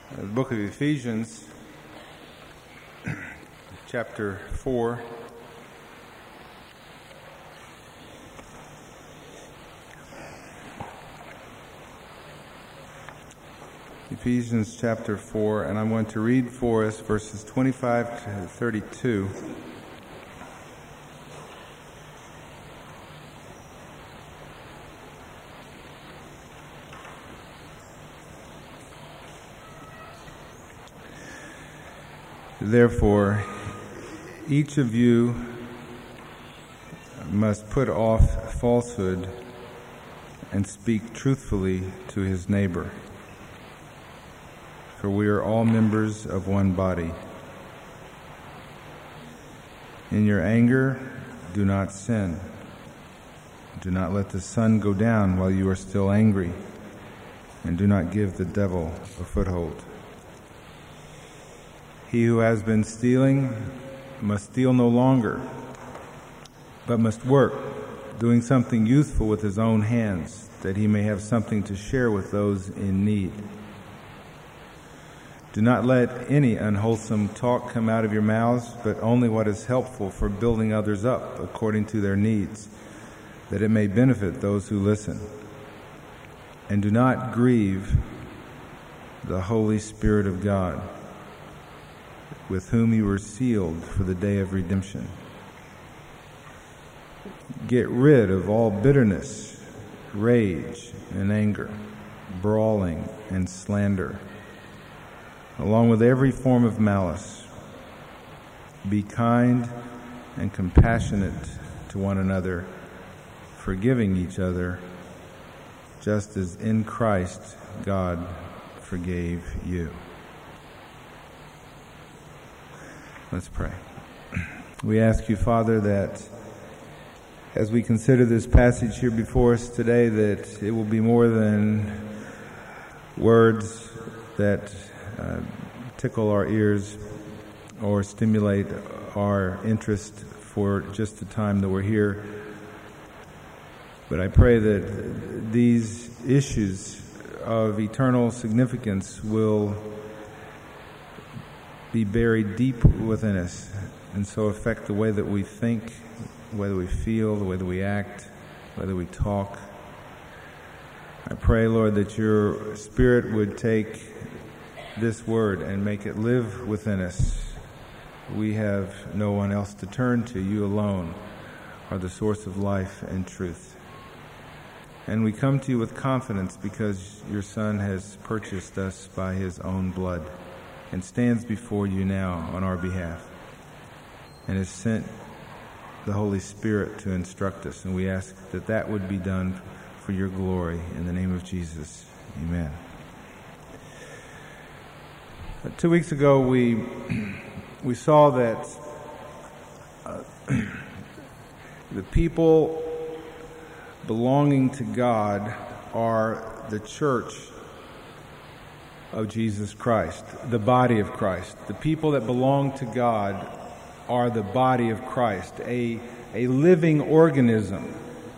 The book of Ephesians, chapter 4. Ephesians chapter 4, and I'm going to read for us verses 25 to 32. Therefore, each of you must put off falsehood and speak truthfully to his neighbor. For we are all members of one body. In your anger, do not sin. Do not let the sun go down while you are still angry, and do not give the devil a foothold. He who has been stealing must steal no longer, but must work, doing something useful with his own hands, that he may have something to share with those in need. Do not let any unwholesome talk come out of your mouths, but only what is helpful for building others up according to their needs, that it may benefit those who listen. And do not grieve the Holy Spirit of God, with whom you were sealed for the day of redemption. Get rid of all bitterness, rage, and anger, brawling, and slander, along with every form of malice. Be kind and compassionate to one another, forgiving each other, just as in Christ God forgave you. Let's pray. We ask you, Father, that as we consider this passage here before us today, that it will be more than words that tickle our ears or stimulate our interest for just the time that we're here. But I pray that these issues of eternal significance will be buried deep within us, and so affect the way that we think, the way that we feel, the way that we act, the way that we talk. I pray, Lord, that your Spirit would take this word and make it live within us. We have no one else to turn to. You alone are the source of life and truth. And we come to you with confidence because your Son has purchased us by his own blood, and stands before you now on our behalf, and has sent the Holy Spirit to instruct us. And we ask that that would be done for your glory. In the name of Jesus, amen. 2 weeks ago, we saw that the people belonging to God are the church of Jesus Christ, the body of Christ. The people that belong to God are the body of Christ, a living organism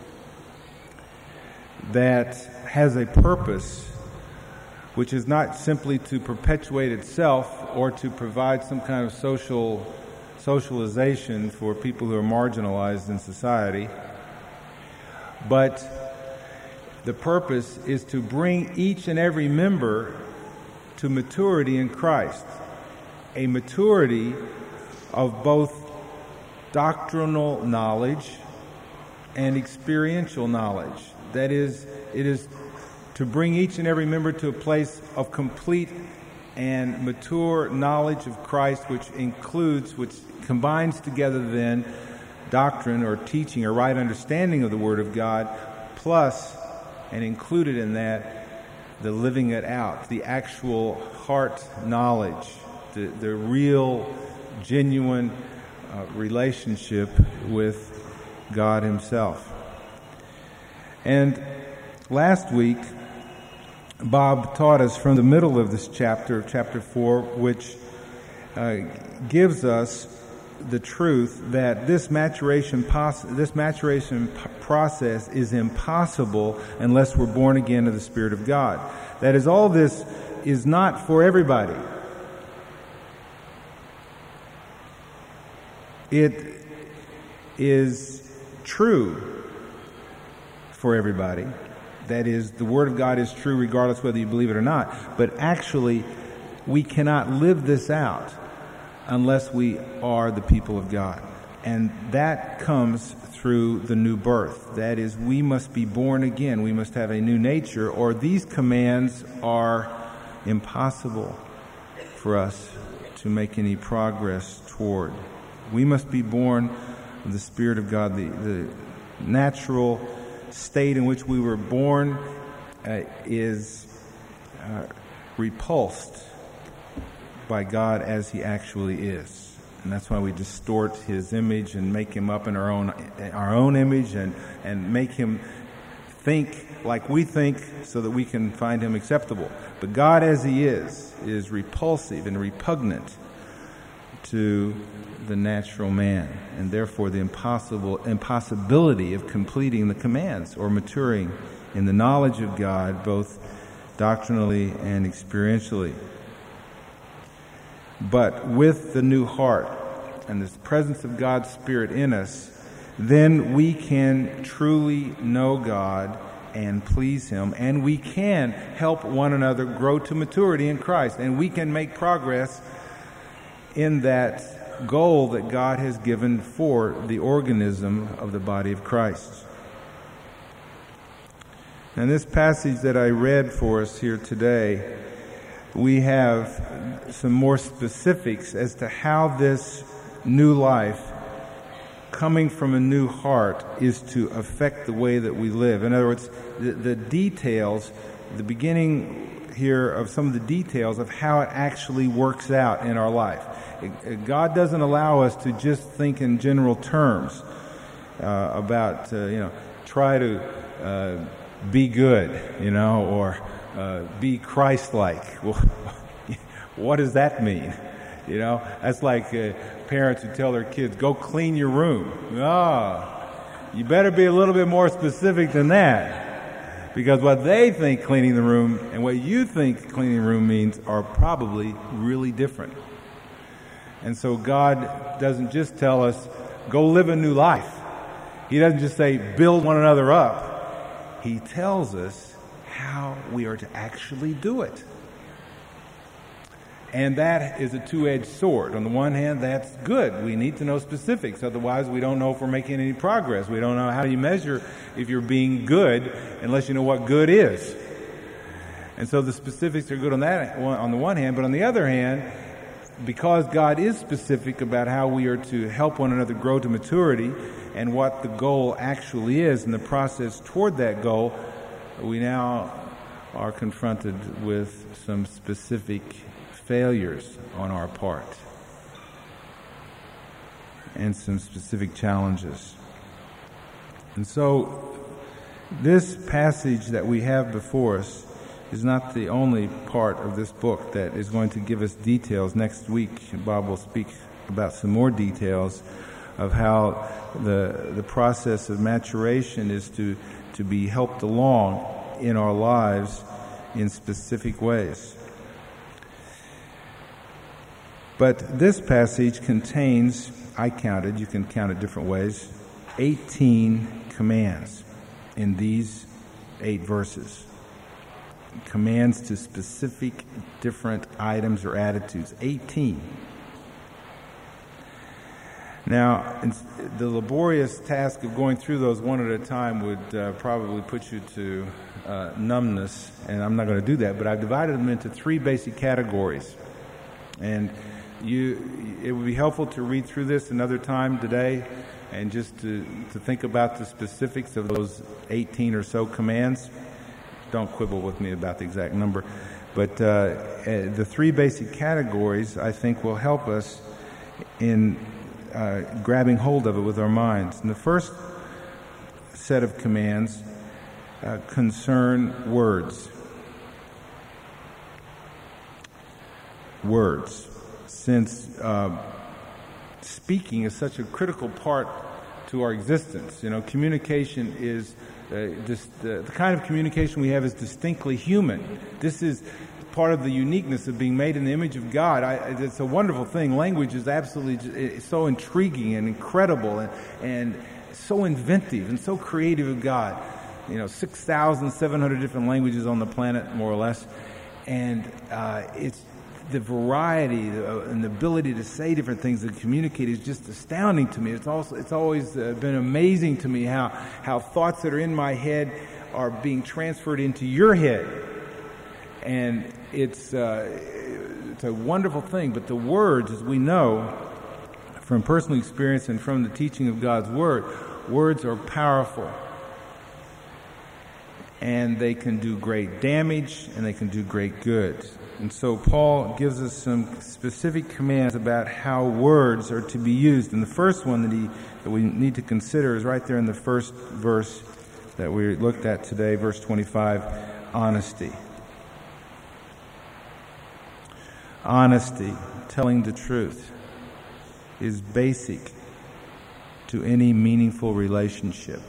that has a purpose, which is not simply to perpetuate itself or to provide some kind of socialization for people who are marginalized in society, but the purpose is to bring each and every member to maturity in Christ, a maturity of both doctrinal knowledge and experiential knowledge. That is, it is to bring each and every member to a place of complete and mature knowledge of Christ, which combines together then doctrine or teaching or right understanding of the Word of God, plus, and included in that, the living it out, the actual heart knowledge, the real, genuine relationship with God himself. And last week, Bob taught us from the middle of this chapter, chapter 4, which gives us the truth that this maturation process is impossible unless we're born again of the Spirit of God. That is, all this is not for everybody. It is true for everybody. That is, the Word of God is true regardless whether you believe it or not. But actually, we cannot live this out unless we are the people of God. And that comes through the new birth. That is, we must be born again. We must have a new nature, or these commands are impossible for us to make any progress toward. We must be born of the Spirit of God. The natural state in which we were born is repulsed by God as He actually is. And that's why we distort His image and make Him up in our own image and make Him think like we think so that we can find Him acceptable. But God as He is repulsive and repugnant to the natural man, and therefore the impossibility of completing the commands or maturing in the knowledge of God, both doctrinally and experientially. But with the new heart and the presence of God's Spirit in us, then we can truly know God and please Him, and we can help one another grow to maturity in Christ, and we can make progress in that goal that God has given for the organism of the body of Christ. And this passage that I read for us here today, we have some more specifics as to how this new life coming from a new heart is to affect the way that we live. In other words, the details, the beginning here of some of the details of how it actually works out in our life. God doesn't allow us to just think in general terms about, try to be good, or be Christ-like. Well, what does that mean? That's like parents who tell their kids, go clean your room. You better be a little bit more specific than that. Because what they think cleaning the room and what you think cleaning the room means are probably really different. And so God doesn't just tell us, go live a new life. He doesn't just say, build one another up. He tells us how we are to actually do it. And that is a two-edged sword. On the one hand, that's good. We need to know specifics. Otherwise, we don't know if we're making any progress. We don't know how you measure if you're being good unless you know what good is. And so the specifics are good on that, on the one hand. But on the other hand, because God is specific about how we are to help one another grow to maturity and what the goal actually is and the process toward that goal, we now are confronted with some specific failures on our part and some specific challenges. And so this passage that we have before us is not the only part of this book that is going to give us details. Next week, Bob will speak about some more details of how the process of maturation is to be helped along in our lives in specific ways. But this passage contains, I counted, you can count it different ways, 18 commands in these 8 verses. Commands to specific different items or attitudes. 18. Now, the laborious task of going through those one at a time would probably put you to numbness, and I'm not going to do that, but I've divided them into 3 basic categories. And it would be helpful to read through this another time today and just to think about the specifics of those 18 or so commands. Don't quibble with me about the exact number. But the 3 basic categories, I think, will help us in grabbing hold of it with our minds. And the first set of commands concern words. Words. Since speaking is such a critical part to our existence. Communication is the kind of communication we have is distinctly human. This is part of the uniqueness of being made in the image of God. It's a wonderful thing. Language is absolutely so intriguing and incredible and so inventive and so creative of God. 6,700 different languages on the planet, more or less. And it's the variety and the ability to say different things and communicate is just astounding to me. It's always been amazing to me how thoughts that are in my head are being transferred into your head. And it's a wonderful thing. But the words, as we know from personal experience and from the teaching of God's Word, words are powerful. And they can do great damage and they can do great good. And so Paul gives us some specific commands about how words are to be used. And the first one that we need to consider is right there in the first verse that we looked at today, verse 25, honesty. Honesty, telling the truth, is basic to any meaningful relationship.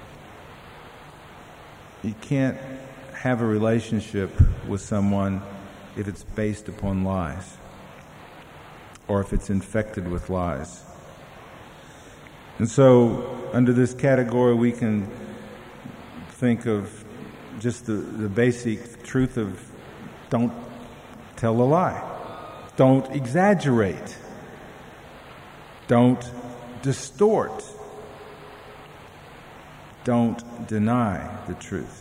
You can't have a relationship with someone if it's based upon lies or if it's infected with lies. And so under this category we can think of just the basic truth of don't tell a lie, don't exaggerate, don't distort, don't deny the truth.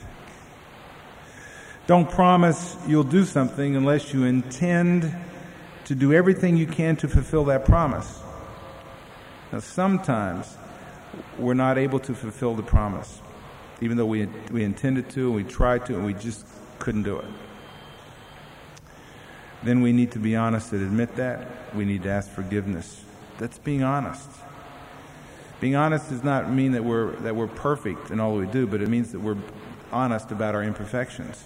Don't promise you'll do something unless you intend to do everything you can to fulfill that promise. Now, sometimes we're not able to fulfill the promise, even though we intended to, and we tried to, and we just couldn't do it. Then we need to be honest and admit that. We need to ask forgiveness. That's being honest. Being honest does not mean that we're perfect in all we do, but it means that we're honest about our imperfections.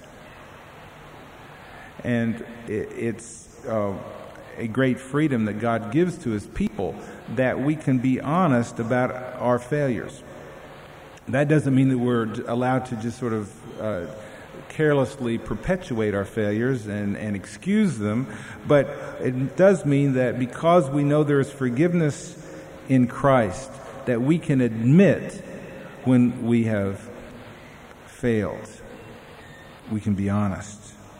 And it's a great freedom that God gives to His people that we can be honest about our failures. That doesn't mean that we're allowed to just sort of carelessly perpetuate our failures and excuse them, but it does mean that because we know there is forgiveness in Christ, that we can admit when we have failed. We can be honest.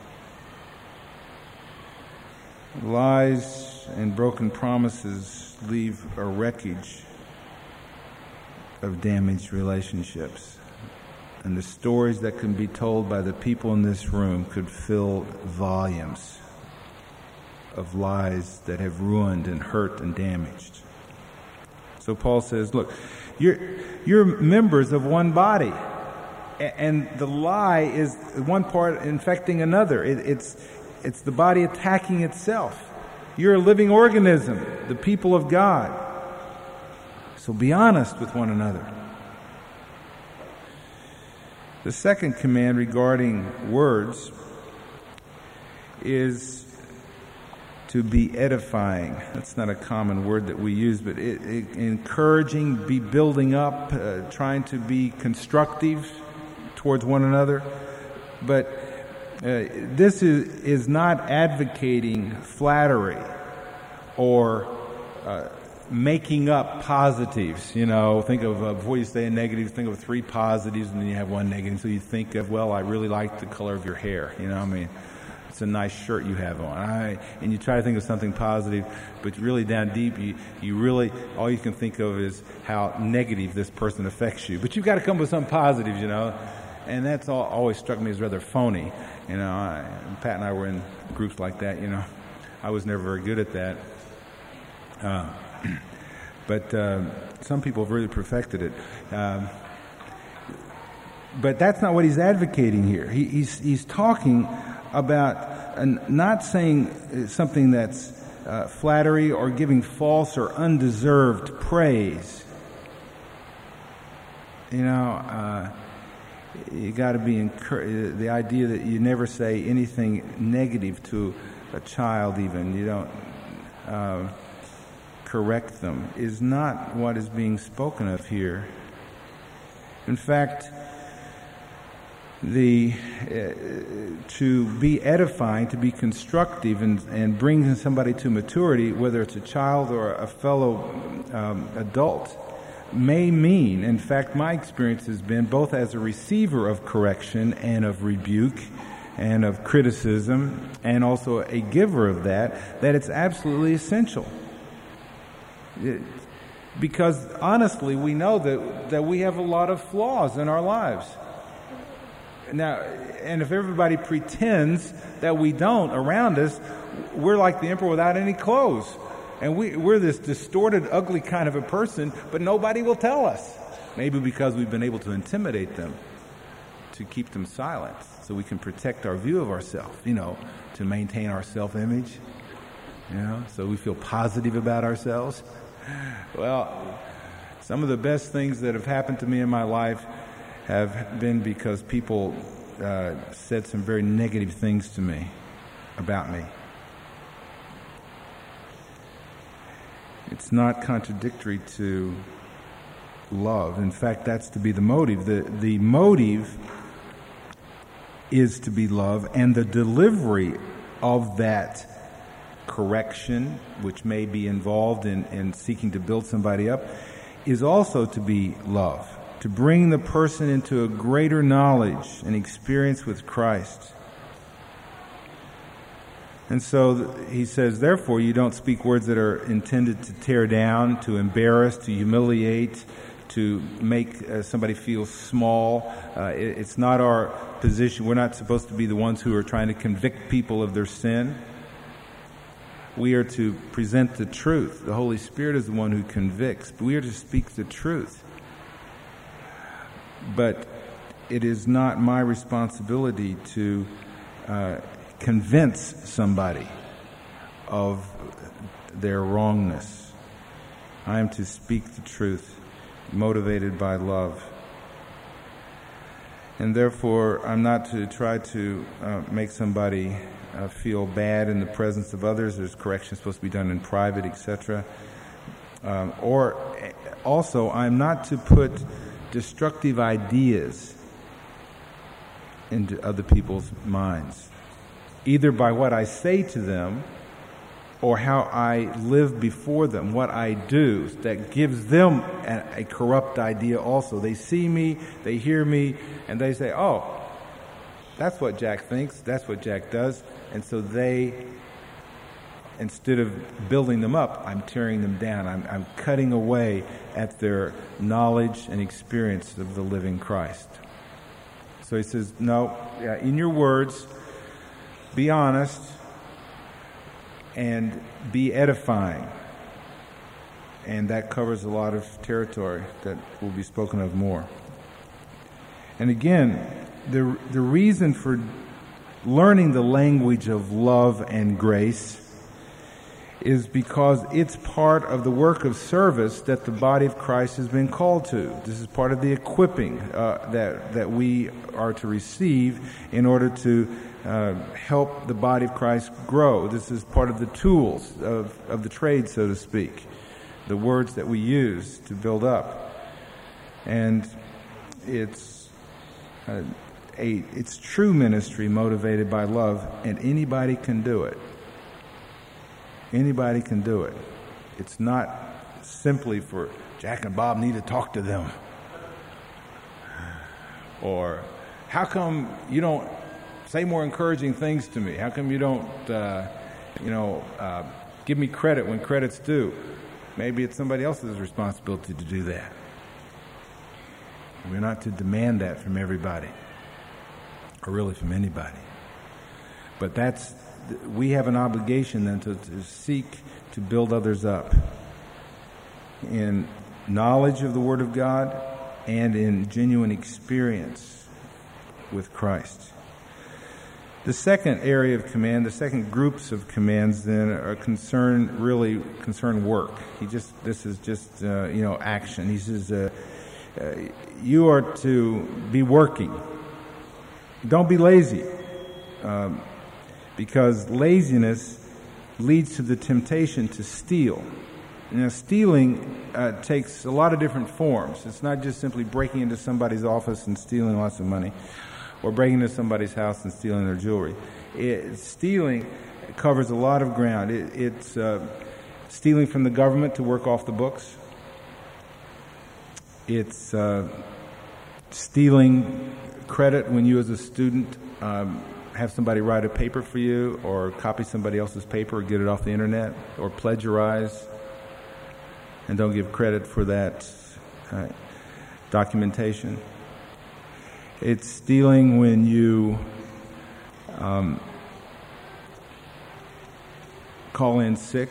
Lies and broken promises leave a wreckage of damaged relationships. And the stories that can be told by the people in this room could fill volumes of lies that have ruined and hurt and damaged. So Paul says, look, you're members of one body. And the lie is one part infecting another. It's the body attacking itself. You're a living organism, the people of God. So be honest with one another. The second command regarding words is to be edifying. That's not a common word that we use, but encouraging, be building up, trying to be constructive towards one another. But this is not advocating flattery or making up positives. Think of, before you say a negative, think of 3 positives and then you have 1 negative. So you think of, well, I really like the color of your hair. It's a nice shirt you have on. And you try to think of something positive, but really down deep, you really, all you can think of is how negative this person affects you. But you've got to come up with some positives, And that's always struck me as rather phony. Pat and I were in groups like that, I was never very good at that. But some people have really perfected it. But that's not what he's advocating here. He's talking about not saying something that's flattery or giving false or undeserved praise. You got to be encouraged. The idea that you never say anything negative to a child, even you don't correct them, is not what is being spoken of here. In fact, to be edifying, to be constructive, and bring somebody to maturity, whether it's a child or a fellow adult, may mean, in fact, my experience has been both as a receiver of correction and of rebuke and of criticism, and also a giver of that it's absolutely essential. Because honestly, we know that we have a lot of flaws in our lives. Now, and if everybody pretends that we don't around us, we're like the emperor without any clothes. And we're this distorted, ugly kind of a person, but nobody will tell us. Maybe because we've been able to intimidate them, to keep them silent, so we can protect our view of ourselves, to maintain our self-image, so we feel positive about ourselves. Well, some of the best things that have happened to me in my life have been because people said some very negative things to me, about me. It's not contradictory to love. In fact, that's to be the motive. The motive is to be love, and the delivery of that correction, which may be involved in seeking to build somebody up, is also to be love, to bring the person into a greater knowledge and experience with Christ. And so he says, therefore, you don't speak words that are intended to tear down, to embarrass, to humiliate, to make somebody feel small. It's not our position. We're not supposed to be the ones who are trying to convict people of their sin. We are to present the truth. The Holy Spirit is the one who convicts. But we are to speak the truth. But it is not my responsibility to convince somebody of their wrongness. I am to speak the truth, motivated by love. And therefore, I'm not to try to make somebody feel bad in the presence of others. There's correction supposed to be done in private, etc. Or also, I'm not to put destructive ideas into other people's minds, either by what I say to them or how I live before them, what I do, that gives them a corrupt idea also. They see me, they hear me, and they say, oh, that's what Jack thinks, that's what Jack does. And so they, instead of building them up, I'm tearing them down. I'm cutting away at their knowledge and experience of the living Christ. So he says, no, in your words, be honest and be edifying. And that covers a lot of territory that will be spoken of more. And again, the reason for learning the language of love and grace is because it's part of the work of service that the body of Christ has been called to. This is part of the equipping that we are to receive in order to help the body of Christ grow. This is part of the tools of the trade, so to speak, the words that we use to build up. And it's true ministry motivated by love, and anybody can do it. Anybody can do it. It's not simply for Jack and Bob need to talk to them. Or, how come you don't say more encouraging things to me? How come you don't, give me credit when credit's due? Maybe it's somebody else's responsibility to do that. We're not to demand that from everybody, or really from anybody. But we have an obligation then to seek to build others up in knowledge of the Word of God and in genuine experience with Christ. The second area of command, the second groups of commands then are concern work. This is just action. He says, you are to be working. Don't be lazy. Because laziness leads to the temptation to steal. Stealing takes a lot of different forms. It's not just simply breaking into somebody's office and stealing lots of money, or breaking into somebody's house and stealing their jewelry. Stealing covers a lot of ground. It's stealing from the government to work off the books. It's stealing credit when you as a student have somebody write a paper for you, or copy somebody else's paper, or get it off the internet, or plagiarize and don't give credit for that documentation. It's stealing when you call in sick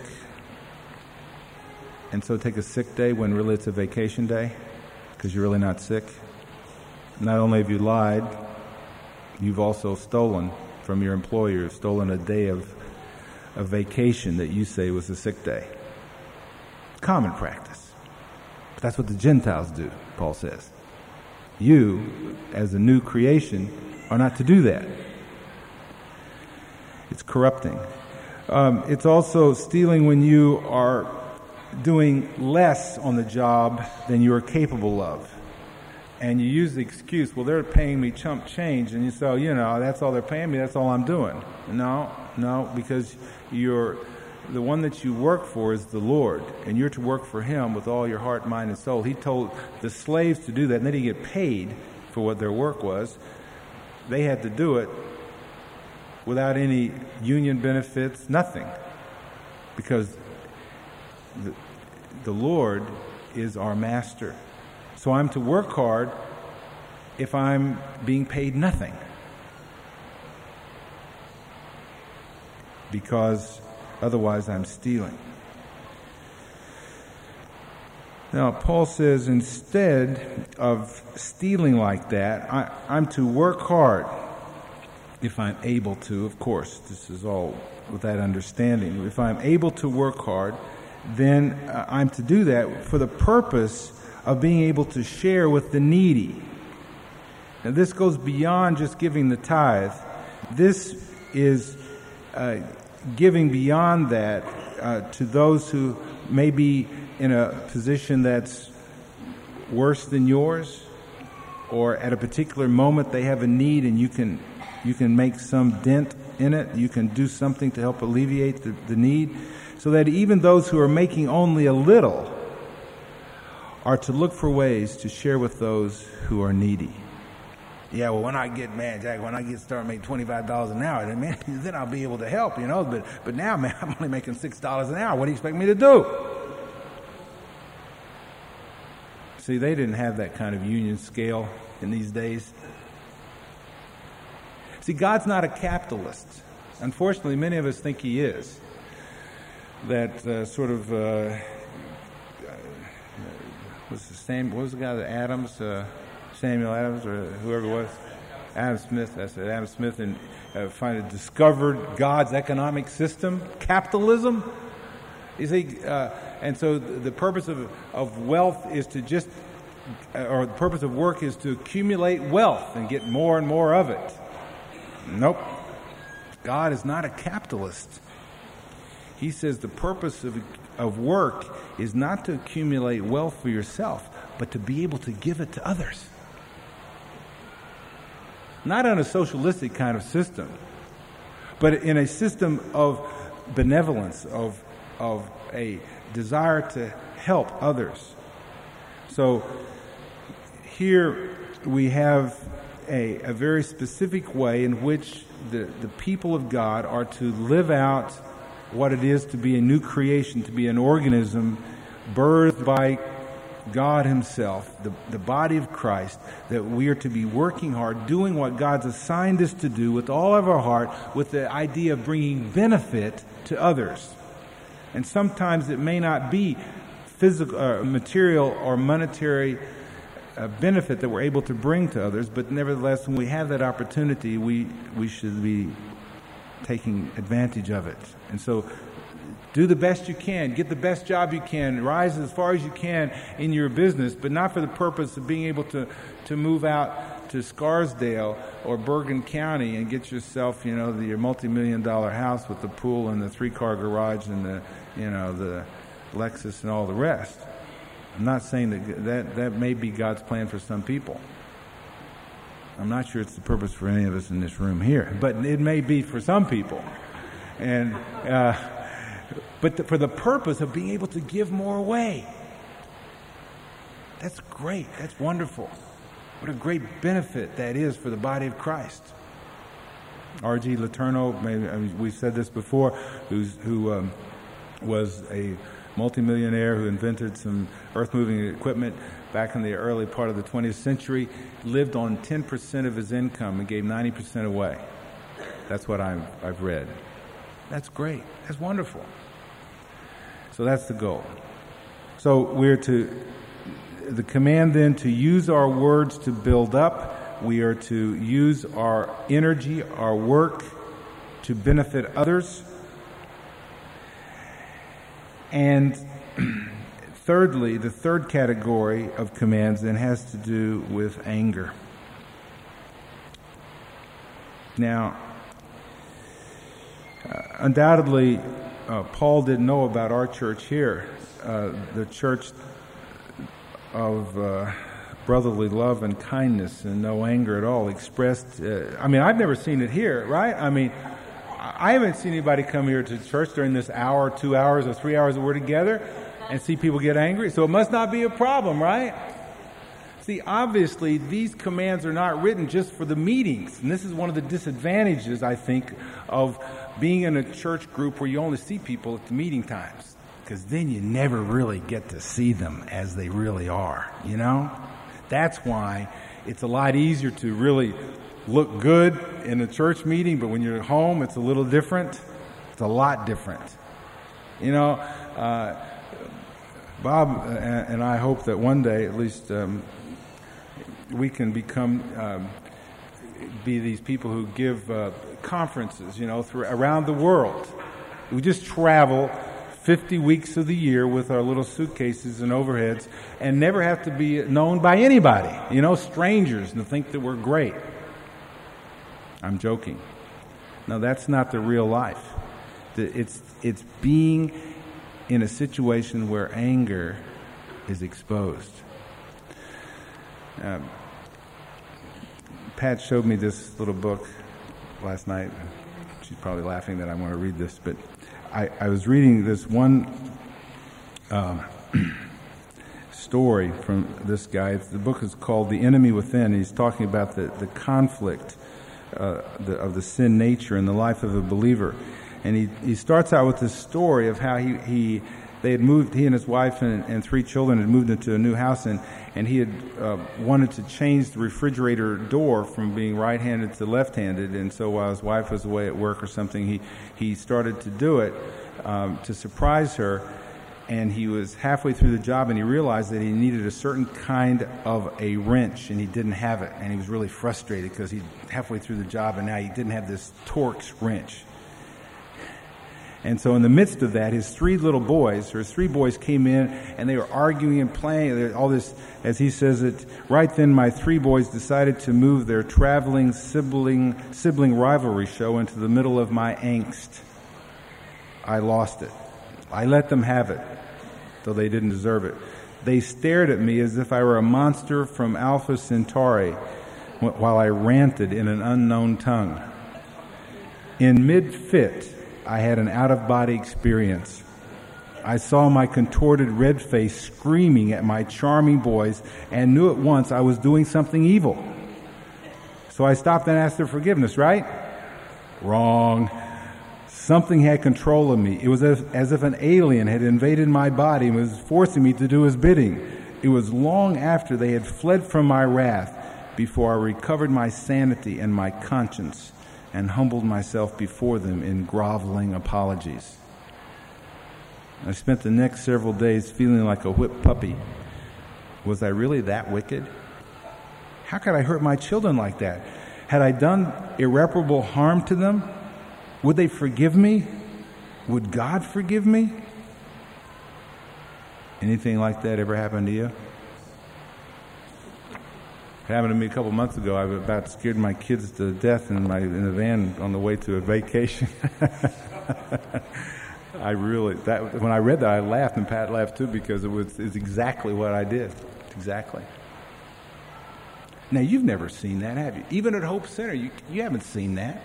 and so take a sick day when really it's a vacation day because you're really not sick. Not only have you lied, you've also stolen from your employer. You've stolen a day of vacation that you say was a sick day. Common practice. But that's what the Gentiles do, Paul says. You, as a new creation, are not to do that. It's corrupting. It's also stealing when you are doing less on the job than you are capable of. And you use the excuse, well, they're paying me chump change, and you say, that's all they're paying me, that's all I'm doing. No, because the one that you work for is the Lord, and you're to work for Him with all your heart, mind, and soul. He told the slaves to do that, and they didn't get paid for what their work was. They had to do it without any union benefits, nothing, because the Lord is our master. So I'm to work hard if I'm being paid nothing, because otherwise I'm stealing. Now, Paul says instead of stealing like that, I'm to work hard if I'm able to. Of course, this is all with that understanding. If I'm able to work hard, then I'm to do that for the purpose of being able to share with the needy. Now, this goes beyond just giving the tithe. This is giving beyond that to those who may be in a position that's worse than yours, or at a particular moment they have a need and you can make some dent in it. You can do something to help alleviate the need, so that even those who are making only a little are to look for ways to share with those who are needy. Yeah, well, when I start making $25 an hour, then I'll be able to help, But now, man, I'm only making $6 an hour. What do you expect me to do? See, they didn't have that kind of union scale in these days. See, God's not a capitalist. Unfortunately, many of us think He is. That what was the guy that Adams, Samuel Adams, or whoever it was? Adam Smith, that's it, Adam Smith, and finally discovered God's economic system, capitalism. You see, and so the purpose of wealth is to the purpose of work is to accumulate wealth and get more and more of it. Nope. God is not a capitalist. He says the purpose of work is not to accumulate wealth for yourself, but to be able to give it to others. Not in a socialistic kind of system, but in a system of benevolence, of a desire to help others. So here we have a very specific way in which the people of God are to live out what it is to be a new creation, to be an organism birthed by God Himself, the body of Christ, that we are to be working hard, doing what God's assigned us to do with all of our heart, with the idea of bringing benefit to others. And sometimes it may not be physical, material, or monetary benefit that we're able to bring to others, but nevertheless, when we have that opportunity, we should be taking advantage of it. And so do the best you can, get the best job you can, rise as far as you can in your business, but not for the purpose of being able to move out to Scarsdale or Bergen County and get yourself, your multi-million-dollar house with the pool and the 3-car garage and the Lexus and all the rest. I'm not saying that may be God's plan for some people. I'm not sure it's the purpose for any of us in this room here, but it may be for some people. And for the purpose of being able to give more away. That's great. That's wonderful. What a great benefit that is for the body of Christ. R.G. Letourneau, we've said this before, who was a multimillionaire who invented some earth-moving equipment back in the early part of the 20th century, lived on 10% of his income and gave 90% away. That's what I've read. That's great. That's wonderful. So that's the goal. So the command then to use our words to build up. We are to use our energy, our work to benefit others. And thirdly, the third category of commands then has to do with anger. Now, undoubtedly, Paul didn't know about our church here, the church of brotherly love and kindness and no anger at all expressed. I've never seen it here, right? I haven't seen anybody come here to church during this hour, 2 hours, or 3 hours that we're together and see people get angry. So it must not be a problem, right? See, obviously, these commands are not written just for the meetings. And this is one of the disadvantages, I think, of being in a church group where you only see people at the meeting times. Because then you never really get to see them as they really are, you know? That's why it's a lot easier to really look good in a church meeting, but when you're at home, it's a little different. It's a lot different. You know, Bob and I hope that one day, at least, we can be these people who give conferences, you know, around the world. We just travel 50 weeks of the year with our little suitcases and overheads and never have to be known by anybody, you know, strangers, and think that we're great. I'm joking. No, that's not the real life. It's being in a situation where anger is exposed. Pat showed me this little book last night. She's probably laughing that I want to read this, but I was reading this one story from this guy. The book is called The Enemy Within. He's talking about the conflict of the sin nature in the life of a believer. And he starts out with this story of how he and his wife and 3 children had moved into a new house, and he had wanted to change the refrigerator door from being right-handed to left-handed. And so while his wife was away at work or something, he started to do it to surprise her. And he was halfway through the job, and he realized that he needed a certain kind of a wrench, and he didn't have it. And he was really frustrated because he's halfway through the job, and now he didn't have this Torx wrench. And so in the midst of that, his 3 boys came in, and they were arguing and playing all this, as he says it. Right then, my 3 boys decided to move their traveling sibling rivalry show into the middle of my angst. I lost it. I let them have it, though they didn't deserve it. They stared at me as if I were a monster from Alpha Centauri while I ranted in an unknown tongue. In mid-fit, I had an out-of-body experience. I saw my contorted red face screaming at my charming boys and knew at once I was doing something evil. So I stopped and asked their forgiveness, right? Wrong. Something had control of me. It was as if an alien had invaded my body and was forcing me to do his bidding. It was long after they had fled from my wrath before I recovered my sanity and my conscience and humbled myself before them in groveling apologies. I spent the next several days feeling like a whipped puppy. Was I really that wicked? How could I hurt my children like that? Had I done irreparable harm to them? Would they forgive me? Would God forgive me? Anything like that ever happen to you? It happened to me a couple months ago. I about scared my kids to death in the van on the way to a vacation. When I read that, I laughed, and Pat laughed too, because it's exactly what I did. Exactly. Now, you've never seen that, have you? Even at Hope Center, you haven't seen that.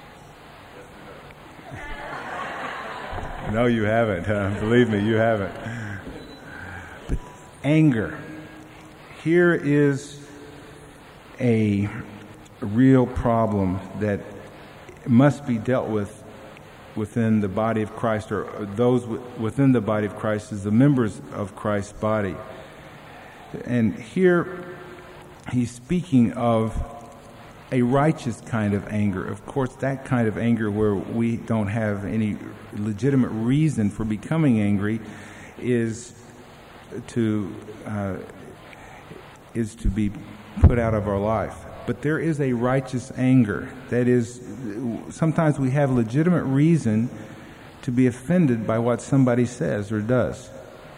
No, you haven't. Believe me, you haven't. But anger. Here is a real problem that must be dealt with within the body of Christ, or those within the body of Christ as the members of Christ's body. And here he's speaking of a righteous kind of anger. Of course, that kind of anger where we don't have any legitimate reason for becoming angry is to be put out of our life. But there is a righteous anger. That is, sometimes we have legitimate reason to be offended by what somebody says or does.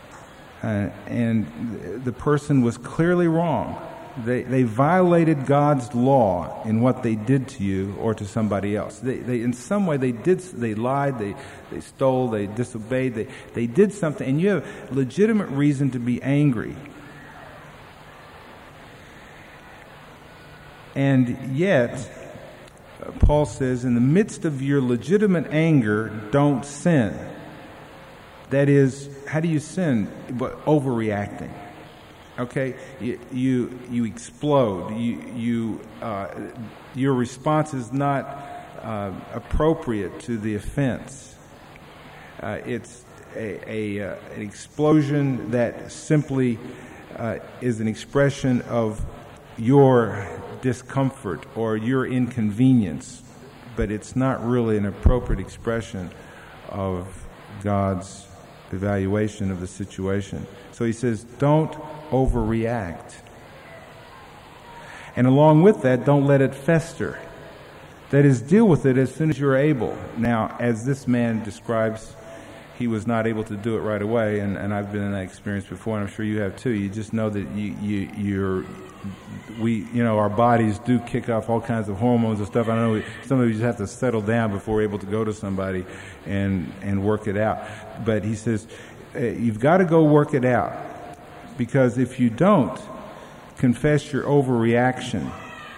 And the person was clearly wrong. They violated God's law in what they did to you or to somebody else. They in some way they lied, they stole, they disobeyed, they did something, and you have legitimate reason to be angry. And yet, Paul says, in the midst of your legitimate anger, don't sin. That is, how do you sin? But overreacting. Okay, you explode. Your response is not appropriate to the offense. It's an explosion that simply is an expression of your discomfort or your inconvenience, but it's not really an appropriate expression of God's evaluation of the situation. So he says, don't overreact. And along with that, don't let it fester. That is, deal with it as soon as you're able. Now, as this man describes, he was not able to do it right away, and I've been in that experience before, and I'm sure you have too. You just know that our bodies do kick off all kinds of hormones and stuff. I know some of you just have to settle down before we're able to go to somebody and work it out. But he says, you've got to go work it out, because if you don't confess your overreaction,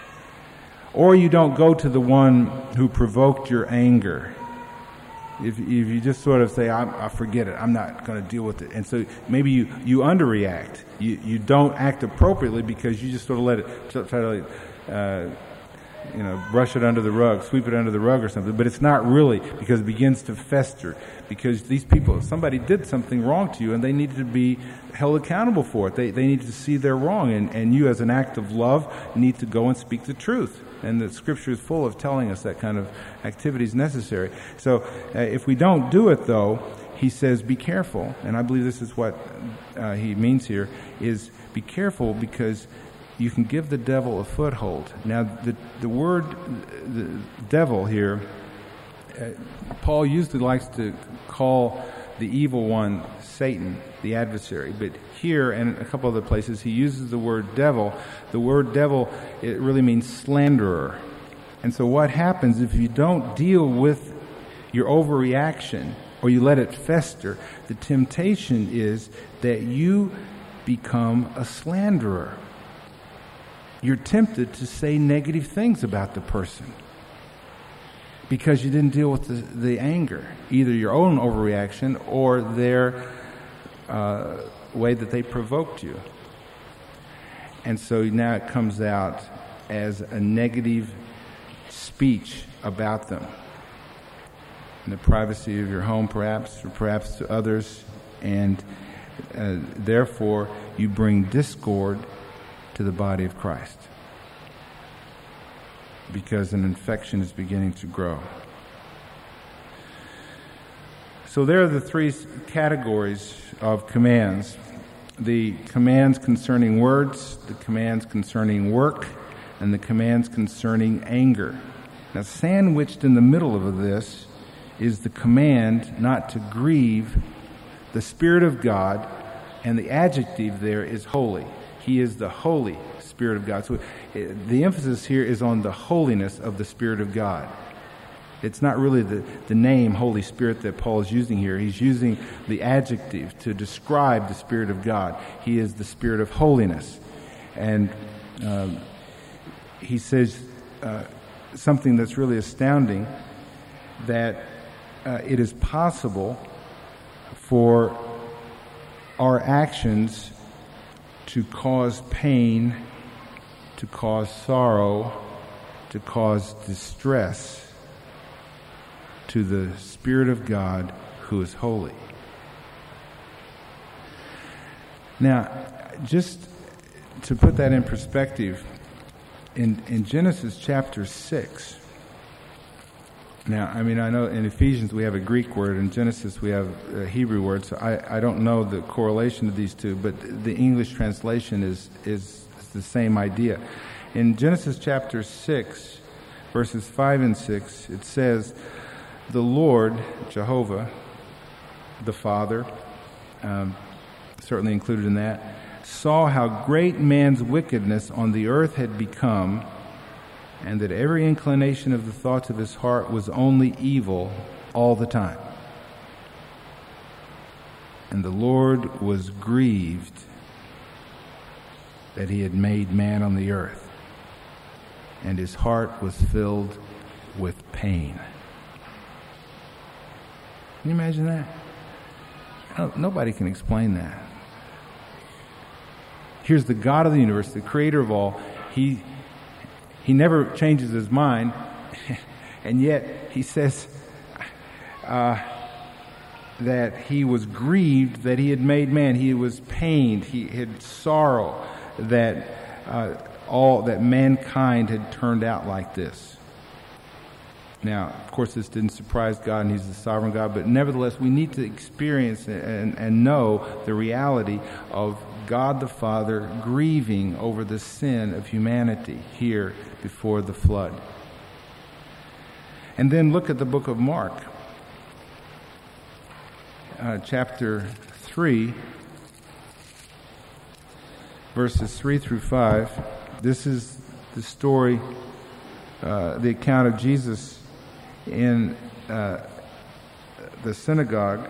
or you don't go to the one who provoked your anger, if you just sort of say, I forget it, I'm not going to deal with it, and so maybe you underreact, you don't act appropriately because you just sort of let it try to brush it under the rug, sweep it under the rug or something, but it's not really, because it begins to fester, because these people, somebody did something wrong to you and they needed to be held accountable for it. They need to see they're wrong, and you as an act of love need to go and speak the truth. And the Scripture is full of telling us that kind of activity is necessary. So if we don't do it, though, he says be careful, and I believe this is what he means here, is be careful, because you can give the devil a foothold. Now, the word the devil here, Paul usually likes to call the evil one Satan, the adversary. But here and a couple other places, he uses the word devil. The word devil, it really means slanderer. And so what happens if you don't deal with your overreaction or you let it fester, the temptation is that you become a slanderer. You're tempted to say negative things about the person because you didn't deal with the anger, either your own overreaction or their way that they provoked you. And so now it comes out as a negative speech about them in the privacy of your home, perhaps, or perhaps to others, and therefore you bring discord to the body of Christ, because an infection is beginning to grow. So there are the three categories of commands: the commands concerning words, the commands concerning work, and the commands concerning anger. Now, sandwiched in the middle of this is the command not to grieve the Spirit of God, and the adjective there is holy. He is the Holy Spirit of God. So the emphasis here is on the holiness of the Spirit of God. It's not really the name Holy Spirit that Paul is using here. He's using the adjective to describe the Spirit of God. He is the Spirit of holiness. And he says something that's really astounding, that it is possible for our actions to cause pain, to cause sorrow, to cause distress to the Spirit of God who is holy. Now, just to put that in perspective, in Genesis chapter 6, now, I mean, I know in Ephesians we have a Greek word, in Genesis we have a Hebrew word, so I don't know the correlation of these two, but the English translation is the same idea. In Genesis chapter 6, verses 5 and 6, it says, "The Lord, Jehovah, the Father," certainly included in that, "saw how great man's wickedness on the earth had become, and that every inclination of the thoughts of his heart was only evil all the time. And the Lord was grieved that he had made man on the earth, and his heart was filled with pain." Can you imagine that? Nobody can explain that. Here's the God of the universe, the creator of all. He never changes his mind, and yet he says that he was grieved that he had made man. He was pained. He had sorrow that all that mankind had turned out like this. Now, of course, this didn't surprise God, and he's the sovereign God, but nevertheless, we need to experience and know the reality of God the Father grieving over the sin of humanity here before the flood. And then look at the book of Mark, chapter 3, verses 3 through 5. This is the story, the account of Jesus in the synagogue,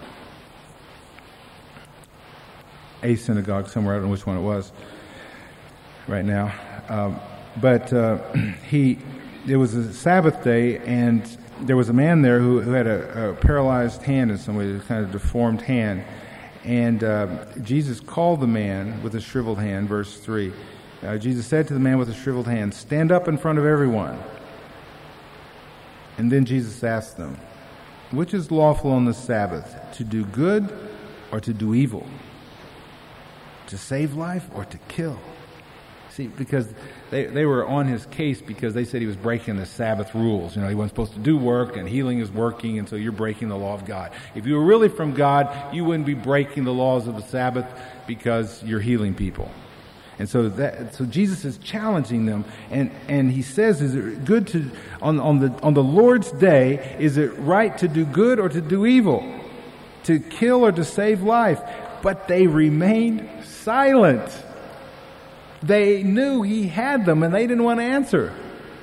a synagogue somewhere, I don't know which one it was right now, but it was a Sabbath day, and there was a man there who had a paralyzed hand in some way, a kind of deformed hand, and Jesus called the man with a shriveled hand, verse 3. Jesus said to the man with a shriveled hand, "Stand up in front of everyone." And then Jesus asked them, "Which is lawful on the Sabbath, to do good or to do evil? To save life or to kill?" See, because they were on his case because they said he was breaking the Sabbath rules. You know, he wasn't supposed to do work, and healing is working, and so you're breaking the law of God. If you were really from God, you wouldn't be breaking the laws of the Sabbath because you're healing people. And so Jesus is challenging them, and he says, "Is it good to on the Lord's day? Is it right to do good or to do evil? To kill or to save life?" But they remained silent. They knew he had them, and they didn't want to answer.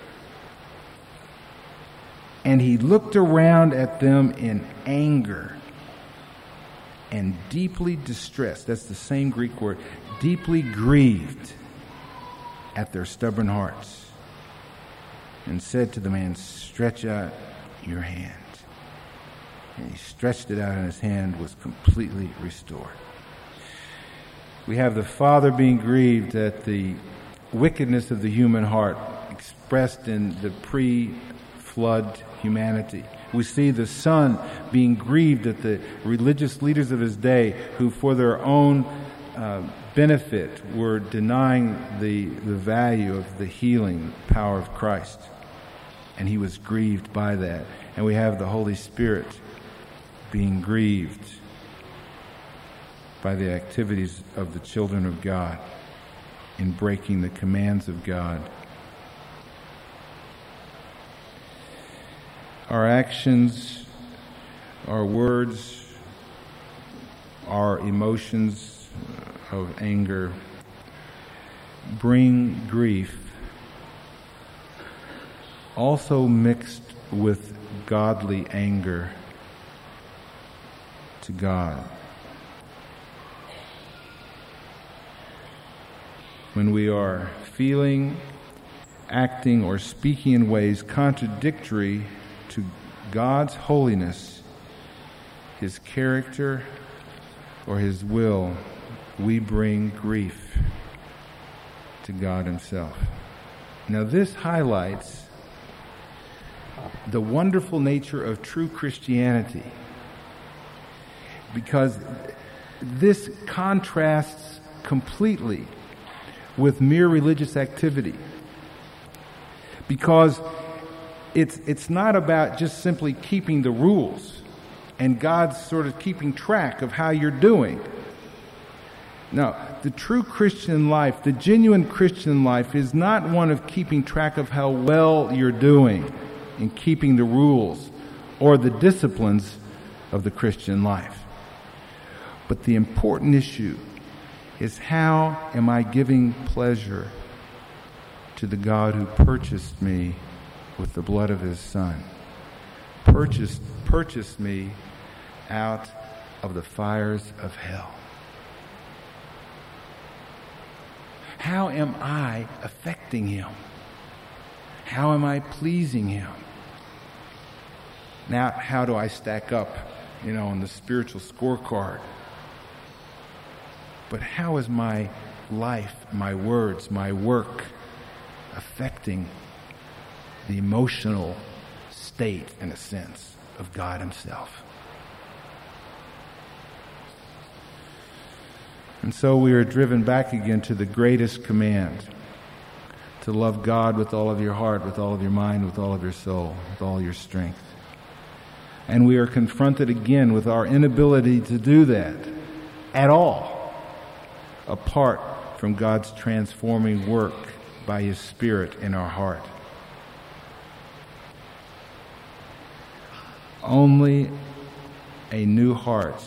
And he looked around at them in anger and deeply distressed. That's the same Greek word. Deeply grieved at their stubborn hearts, and said to the man, "Stretch out your hand." And he stretched it out, and his hand was completely restored. We have the Father being grieved at the wickedness of the human heart expressed in the pre-flood humanity. We see the Son being grieved at the religious leaders of his day who, for their own benefit, were denying the value of the healing power of Christ. And he was grieved by that. And we have the Holy Spirit being grieved by the activities of the children of God in breaking the commands of God. Our actions, our words, our emotions of anger bring grief, also mixed with godly anger to God. When we are feeling acting or speaking in ways contradictory to God's holiness, His character, or His will, we bring grief to God Himself. Now, this highlights the wonderful nature of true Christianity, because this contrasts completely with mere religious activity. Because it's not about just simply keeping the rules and God's sort of keeping track of how you're doing. No, the true Christian life, the genuine Christian life, is not one of keeping track of how well you're doing in keeping the rules or the disciplines of the Christian life. But the important issue is, how am I giving pleasure to the God who purchased me with the blood of His Son? Purchased me out of the fires of hell. How am I affecting Him? How am I pleasing Him? Now, how do I stack up, on the spiritual scorecard? But how is my life, my words, my work affecting the emotional state, in a sense, of God Himself? And so we are driven back again to the greatest command, to love God with all of your heart, with all of your mind, with all of your soul, with all your strength. And we are confronted again with our inability to do that at all, apart from God's transforming work by His Spirit in our heart. Only a new heart,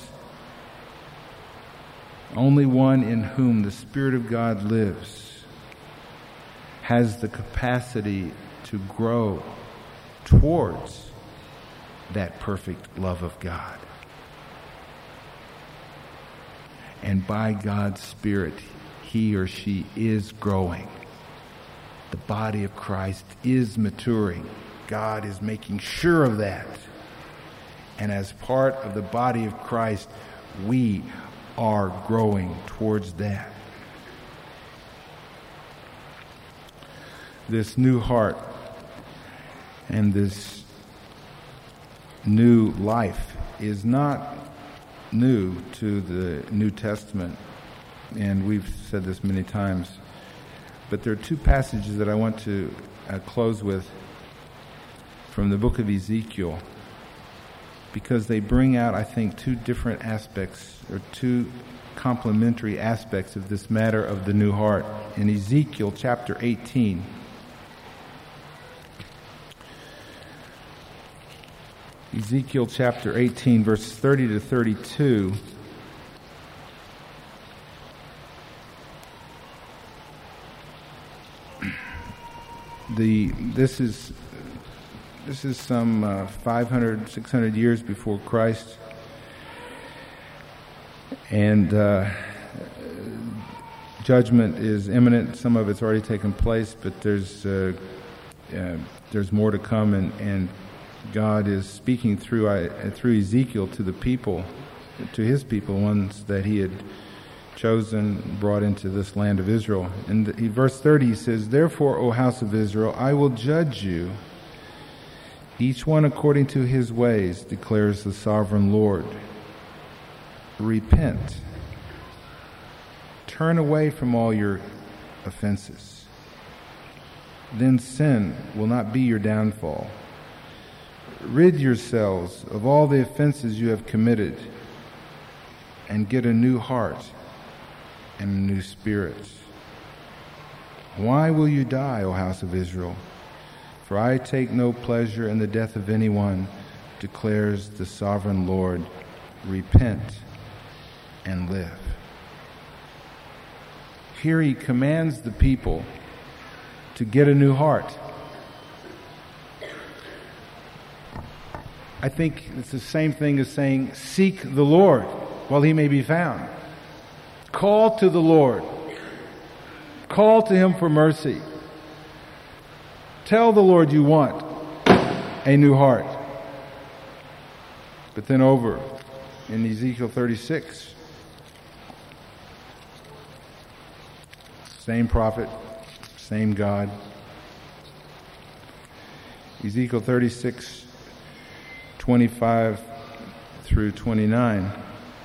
only one in whom the Spirit of God lives, has the capacity to grow towards that perfect love of God. And by God's Spirit, he or she is growing. The body of Christ is maturing. God is making sure of that. And as part of the body of Christ, we are growing towards that. This new heart and this new life is not new to the New Testament, and we've said this many times, but there are two passages that I want to close with from the book of Ezekiel, because they bring out, I think, two different aspects, or two complementary aspects of this matter of the new heart. In Ezekiel chapter 18, Ezekiel chapter 18, verse 30 to 32. This is some 500, 600 years before Christ, and judgment is imminent. Some of it's already taken place, but there's more to come, and God is speaking through Ezekiel to the people, to his people, ones that he had chosen, brought into this land of Israel. And in verse 30 he says, "Therefore, O house of Israel, I will judge you, each one according to his ways, declares the sovereign Lord. Repent. Turn away from all your offenses. Then sin will not be your downfall. Rid yourselves of all the offenses you have committed, and get a new heart and a new spirit. Why will you die, O house of Israel? For I take no pleasure in the death of anyone, declares the sovereign Lord. Repent and live." Here he commands the people to get a new heart. I think it's the same thing as saying, seek the Lord while he may be found. Call to the Lord. Call to him for mercy. Tell the Lord you want a new heart. But then over in Ezekiel 36, same prophet, same God. Ezekiel 36, 25 through 29.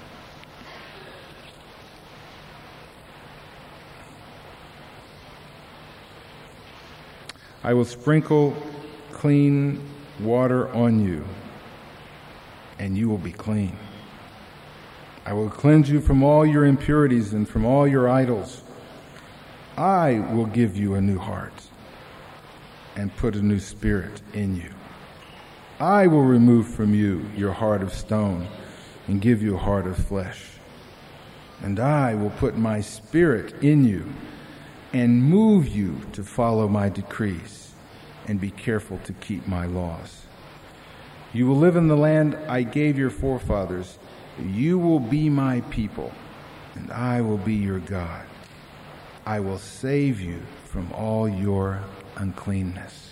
I will sprinkle clean water on you, and you will be clean. I will cleanse you from all your impurities and from all your idols. I will give you a new heart and put a new spirit in you. I will remove from you your heart of stone and give you a heart of flesh. And I will put my spirit in you and move you to follow my decrees and be careful to keep my laws. You will live in the land I gave your forefathers. You will be my people, and I will be your God. I will save you from all your uncleanness.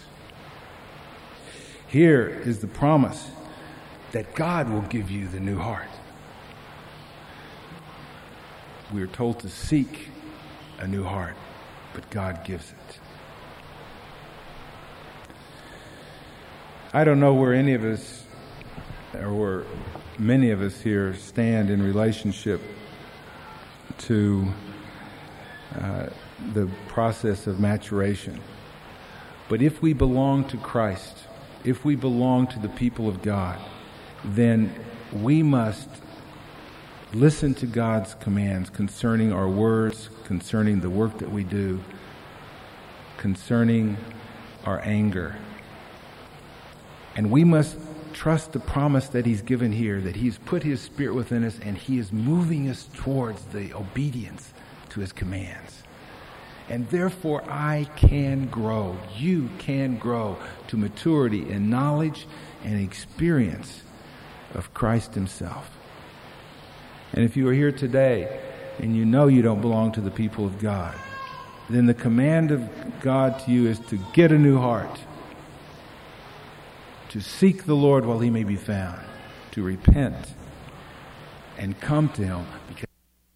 Here is the promise that God will give you the new heart. We are told to seek a new heart, but God gives it. I don't know where any of us, or where many of us here stand in relationship to the process of maturation. But if we belong to Christ, if we belong to the people of God, then we must listen to God's commands concerning our words, concerning the work that we do, concerning our anger. And we must trust the promise that He's given here, that He's put His Spirit within us and He is moving us towards the obedience to His commands. And therefore I can grow, you can grow to maturity in knowledge and experience of Christ Himself. And if you are here today and you know you don't belong to the people of God, then the command of God to you is to get a new heart, to seek the Lord while He may be found, to repent and come to Him, because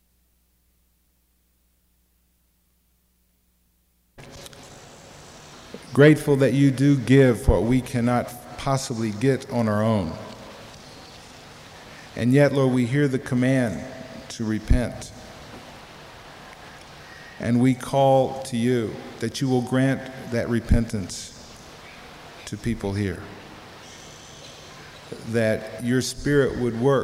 grateful that you do give what we cannot possibly get on our own. And yet, Lord, we hear the command to repent. And we call to you that you will grant that repentance to people here. That your Spirit would work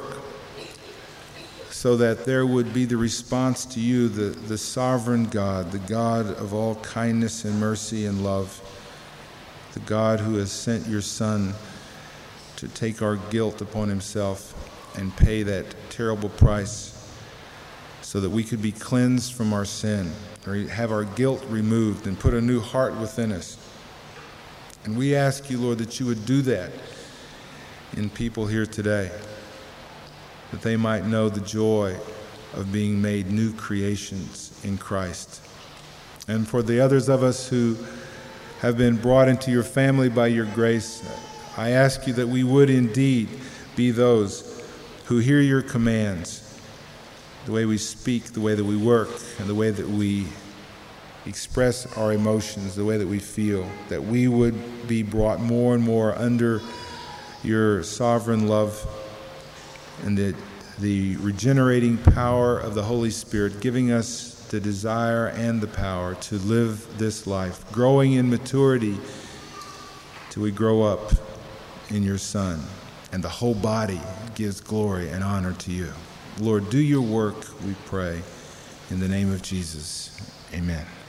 so that there would be the response to you, the sovereign God, the God of all kindness and mercy and love, the God who has sent your Son to take our guilt upon Himself and pay that terrible price so that we could be cleansed from our sin, or have our guilt removed and put a new heart within us. And we ask you, Lord, that you would do that in people here today, that they might know the joy of being made new creations in Christ. And for the others of us who have been brought into your family by your grace, I ask you that we would indeed be those who hear your commands, the way we speak, the way that we work, and the way that we express our emotions, the way that we feel, that we would be brought more and more under your sovereign love, and that the regenerating power of the Holy Spirit giving us the desire and the power to live this life, growing in maturity till we grow up in your Son, and the whole body gives glory and honor to you. Lord, do your work, we pray, in the name of Jesus. Amen.